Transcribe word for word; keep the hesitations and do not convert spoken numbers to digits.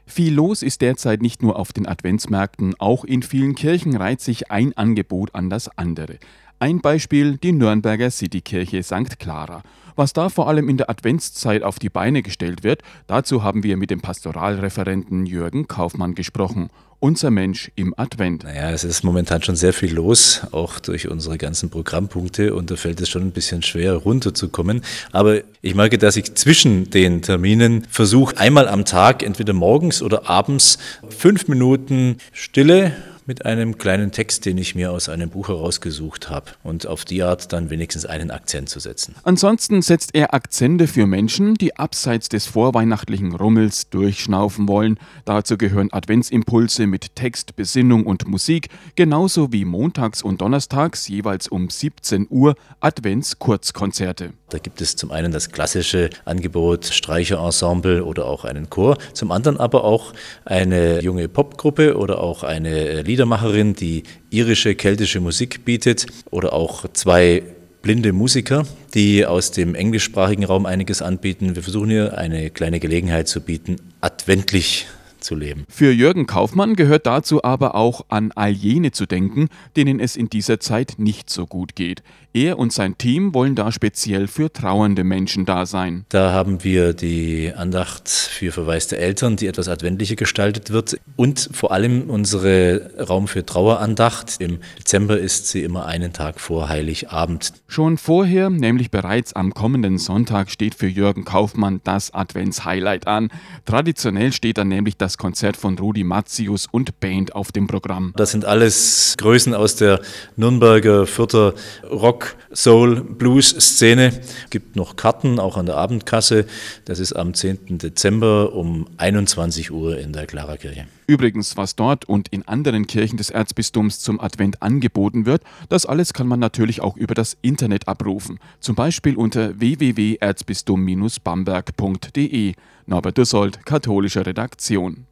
Viel los ist derzeit nicht nur auf den Adventsmärkten, auch in vielen Kirchen reiht sich ein Angebot an das andere. Ein Beispiel die Nürnberger Citykirche Sankt Clara. Was da vor allem in der Adventszeit auf die Beine gestellt wird, dazu haben wir mit dem Pastoralreferenten Jürgen Kaufmann gesprochen. Unser Mensch im Advent. Naja, es ist momentan schon sehr viel los, auch durch unsere ganzen Programmpunkte, und da fällt es schon ein bisschen schwer runterzukommen. Aber ich merke, dass ich zwischen den Terminen versuche, einmal am Tag, entweder morgens oder abends, fünf Minuten Stille mit einem kleinen Text, den ich mir aus einem Buch herausgesucht habe, und auf die Art dann wenigstens einen Akzent zu setzen. Ansonsten setzt er Akzente für Menschen, die abseits des vorweihnachtlichen Rummels durchschnaufen wollen. Dazu gehören Adventsimpulse mit Text, Besinnung und Musik, genauso wie montags und donnerstags jeweils um siebzehn Uhr Advents-Kurzkonzerte. Da gibt es zum einen das klassische Angebot Streicherensemble oder auch einen Chor, zum anderen aber auch eine junge Popgruppe oder auch eine Liedermacherin, die irische, keltische Musik bietet, oder auch zwei blinde Musiker, die aus dem englischsprachigen Raum einiges anbieten. Wir versuchen hier eine kleine Gelegenheit zu bieten, adventlich zu leben. Für Jürgen Kaufmann gehört dazu aber auch, an all jene zu denken, denen es in dieser Zeit nicht so gut geht. Er und sein Team wollen da speziell für trauernde Menschen da sein. Da haben wir die Andacht für verwaiste Eltern, die etwas adventlicher gestaltet wird, und vor allem unsere Raum für Trauerandacht. Im Dezember ist sie immer einen Tag vor Heiligabend. Schon vorher, nämlich bereits am kommenden Sonntag, steht für Jürgen Kaufmann das Advents-Highlight an. Traditionell steht dann nämlich das Konzert von Rudi Matzius und Band auf dem Programm. Das sind alles Größen aus der Nürnberger, Fürther Rock, Soul, Blues-Szene. Es gibt noch Karten, auch an der Abendkasse. Das ist am zehnten Dezember um einundzwanzig Uhr in der Clara-Kirche. Übrigens, was dort und in anderen Kirchen des Erzbistums zum Advent angeboten wird, das alles kann man natürlich auch über das Internet abrufen. Zum Beispiel unter w w w punkt erzbistum Bindestrich bamberg punkt d e. Norbert Dussold, katholische Redaktion.